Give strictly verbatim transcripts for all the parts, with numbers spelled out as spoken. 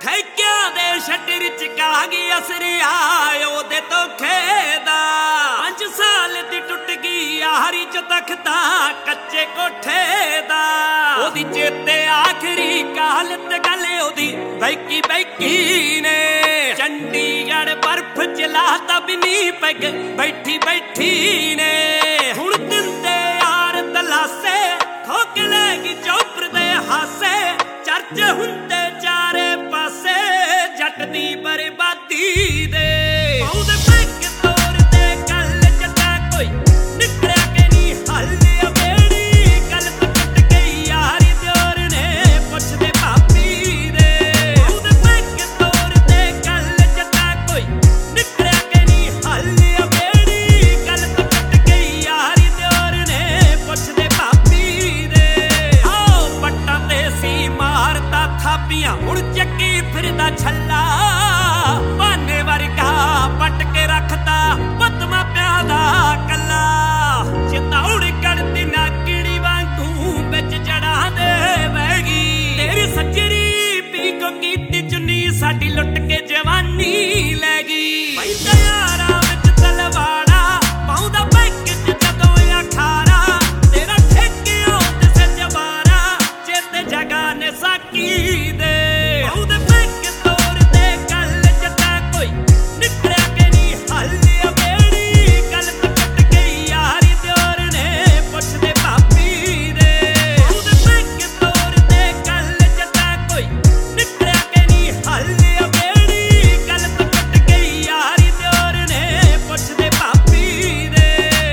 ਠੇਕਿਆਂ ਦੇ ਸ਼ਟਰ ਚ ਕਾ ਗਈ ਅਸਰ ਆਇ ਉਹਦੇ ਧੋਖੇ ਦਾ। ਪੰਜ ਸਾਲ ਦੀ ਟੁੱਟ ਗਈ ਯਾਰੀ ਚ ਤਖਤਾ ਕੱਚੇ ਕੋਠੇ ਦਾ। ਉਹਦੀ ਚੇਤੇ ਆਖਰੀ ਕਾਲਤ ਗੱਲ ਉਹਦੀ ਬੈਕੀ ਬੈਕੀ ਨੇ। ਚੰਡੀਗੜ੍ਹ ਬਰਫ ਚ ਲਾਤਾ ਬਿਨੀ ਪੈਗ ਬੈਠੀ ਬੈਠੀ ਨੇ। ਹੁਣ ਦਿੰਦੇ ਯਾਰ ਦਲਾਸੇ ਠੋਕ ਲੈਗੀ ਚੌਪਰ ਦੇ ਹਾਸੇ। ਚਰਚ ਹੁੰਦੇ ਚਾਰੇ ਪਾਸੇ ਜੱਟ ਦੀ ਬਰਬਾਦੀ ਦੇ। ਉਹਦੇ ਪੈਗ ਤੋਰਦੇ ਗੱਲ ਜੱਟਾ ਕੋਈ ਨਿਕਲਿਆ ਕਿ ਨਹੀਂ ਹੱਲ ਅਬੇੜੀ। ਗੱਲ ਤੋਂ ਟੁੱਟ ਗਈ ਯਾਰੀ ਦਿਓਰ ਨੇ ਪੁੱਛਦੇ ਭਾਬੀ ਦੇ। ਉਹਦੇ ਪੈਗ ਤੋਰਦੇ ਗੱਲ ਜੱਟਾ ਕੋਈ ਨਿਕਲਿਆ ਕਿ ਨਹੀਂ ਹੱਲ ਅਬੇੜੀ। ਗੱਲ ਤੋਂ ਟੁੱਟ ਗਈ ਯਾਰੀ ਦਿਓਰ ਨੇ ਪੁੱਛਦੇ ਭਾਬੀ ਦੇ। ਆਓ ਪੱਟਾਂ ਤੇ ਸੀ ਮਾਰਦਾ ਥਾਪੀਆਂ ਹੁਣ ਚੱਕੀ ਫਿਰਦਾ ਛੱਲਾ। ਬਾਨੇ ਵਰਗਾ ਪੱਟ ਕੇ ਰੱਖਦਾ ਪਤਮਾ ਪਿਆ ਦਾ ਕੱਲਾ। ਚਿਤੌੜ ਕਰਦੀ ਨਾ ਕਿੜੀ ਵਾਂਗੂ ਵਿੱਚ ਜੜਾਂ ਦੇ ਬਹਿ ਗਈ। ਤੇਰੀ ਸੱਜਰੀ ਪੀਕੋ ਕੀਤੀ ਚੁੰਨੀ ਸਾਡੀ ਲੁੱਟ ਕੇ ਜਵਾਨੀ ਲੈ ਗਈ। ਪੈਂਦਾ ਯਾਰਾਂ ਵਿੱਚ ਤਲਵਾੜਾ ਪਾਉਂਦਾ ਬੈਂਕ ਚ ਜਦੋਂ ਅਖਾਰਾ। ਤੇਰਾ ਠੇਕਿਆਂ ਤੇ ਸਜਵਾਰਾ ਚੇਤੇ ਜਗਾ ਨੇ ਸਾਕੀ ਦੇ। ਉਹਦੇ ਪੈਗ ਤੋਰਦੇ ਗੱਲ ਜੱਟਾ ਕੋਈ ਨਿਕਲਿਆ ਕਿ ਨਹੀਂ ਹੱਲ ਅਬੇੜੀ। ਗੱਲ ਤੋਂ ਟੁੱਟ ਗਈ ਯਾਰੀ ਦਿਓਰ ਨੇ ਪੁੱਛਦੇ ਭਾਬੀ ਦੇ। ਉਹਦੇ ਪੈਗ ਤੋਰਦੇ ਗੱਲ ਜੱਟਾ ਕੋਈ ਨਿਕਲਿਆ ਕਿ ਨਹੀਂ ਹੱਲ ਅਬੇੜੀ। ਗੱਲ ਤੋਂ ਟੁੱਟ ਗਈ ਯਾਰੀ ਦਿਓਰ ਨੇ ਪੁੱਛਦੇ ਭਾਬੀ ਦੇ।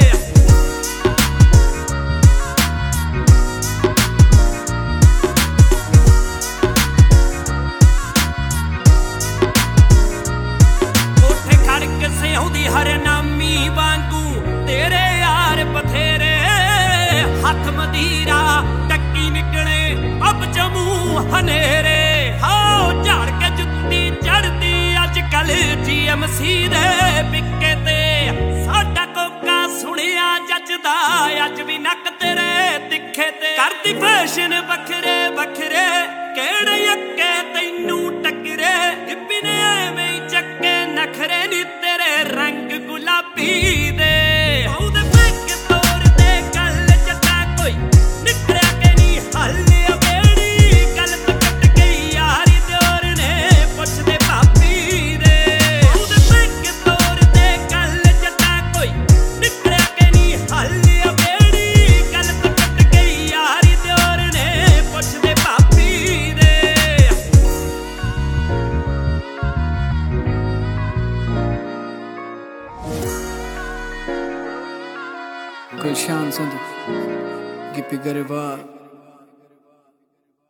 ਖੜਕ ਸਿਉਂਦੀ ਹਰਨਾਮੀ ਵਾਂਗੂ ਤੇਰੇ ਯਾਰ ਬਥੇਰੇ। ਹੱਥ ਮਦੀਰਾ ਟੱਕੀ ਨਿਕਲੇ ਅੱਬ ਜਮੂ ਹਨੇਰੇ। ਹਾਓ ਝਾੜ ਕੇ ਜੁੱਤੀ ਚੜਦੀ ਅੱਜ ਕੱਲ ਜੀ ਐਮ ਸੀ ਦੇ ਪਿੱਕੇ ਤੇ। ਸਾਡਾ ਕੋਕਾ ਸੁਣਿਆ ਜੱਜਦਾ ਅੱਜ ਵੀ ਨੱਕ ਤੇਰੇ ਤਿੱਖੇ ਤੇ। ਕਰਦੀ ਫੈਸ਼ਨ ਵੱਖਰੇ ਵੱਖਰੇ ਕਿਹੜੇ ਅੱਕੇ ਤੈਨੂੰ ਟੱਕਰੇ। ਹਿੱਪੀ ਨੇ ਐਵੇਂ ਹੀ ਚੱਕੇ ਨਖਰੇ ਨੀ ਤੇਰੇ ਰੰਗ ਗੁਲਾਬੀ ਦੇ। ਉਹਦੇ ਪੈਗ ਤੋਰਦੇ ਗੱਲ ਜੱਟਾ ਕੋਈ ਨਿਕਲਿਆ ਕਿ ਨਹੀਂ ਹੱਲ ਅਬੇੜੀ। ਗੱਲ ਤੋਂ ਟੁੱਟ ਗਈ ਯਾਰੀ ਦਿਓਰ ਨੇ ਪੁੱਛਦੇ ਭਾਬੀ ਦੇ। ਉਹਦੇ ਪੈਗ ਤੋਰਦੇ ਗੱਲ ਜੱਟਾ ਕੋਈ ਨਿਕਲਿਆ ਕਿ ਨਹੀਂ ਹੱਲ ਅਬੇੜੀ। ਗੱਲ ਤੋਂ ਟੁੱਟ ਗਈ ਯਾਰੀ ਦਿਓਰ ਨੇ ਪੁੱਛਦੇ ਭਾਬੀ ਦੇ। Gulshan Sandhu, Gippy Garewal.